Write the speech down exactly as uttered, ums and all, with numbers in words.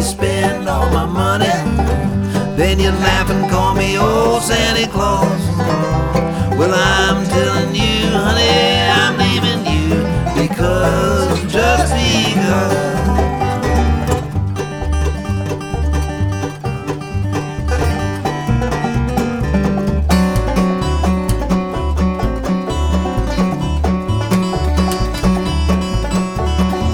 spend all my money. Then you laugh and call me old Santa Claus. Well, I'm telling you, honey, I'm leaving you because, just because.